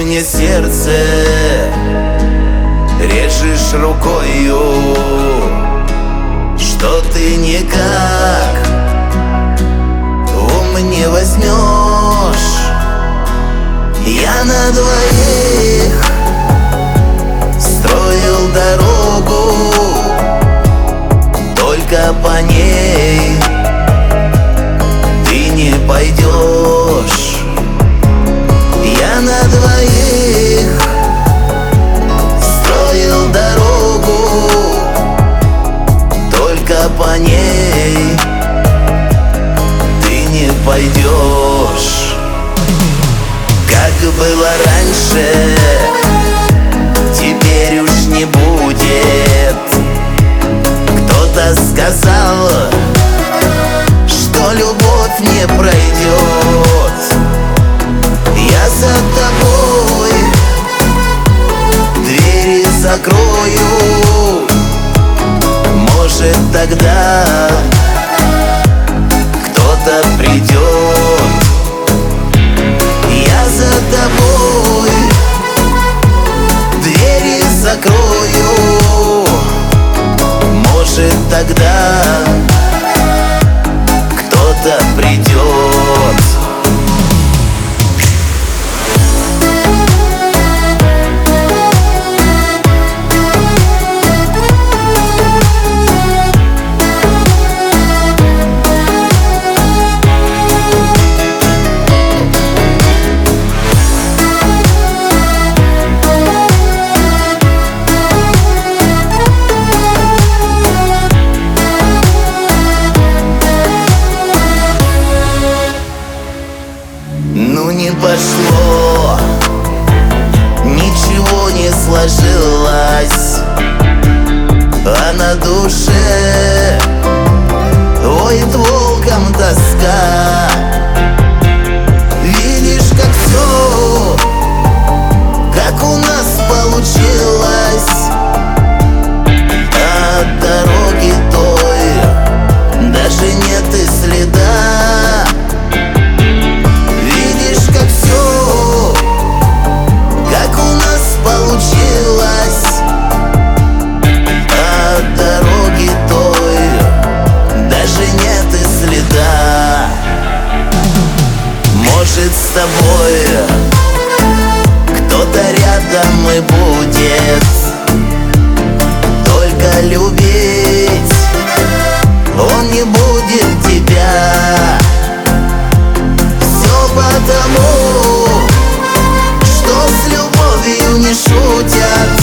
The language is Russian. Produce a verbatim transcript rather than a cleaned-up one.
мне сердце режешь рукою, что ты никак ум не возьмешь. Я на двоих строил дорогу, только по ней ты не пойдешь. Я на двоих строил дорогу, только по ней ты не пойдешь. Как было раньше, теперь уж не будет. Кто-то сказал, что любовь не пройдет. Я за тобой двери закрою, может, тогда кто-то придет. Я за тобой двери закрою, может, тогда кто-то придет. Ну не пошло, ничего не сложилось, а на душе воет волком тоска. Видишь, как все, как у нас получилось, а от дороги той даже нет и следа. Может, с тобой кто-то рядом и будет, только любить он не будет тебя. Все потому, что с любовью не шутят.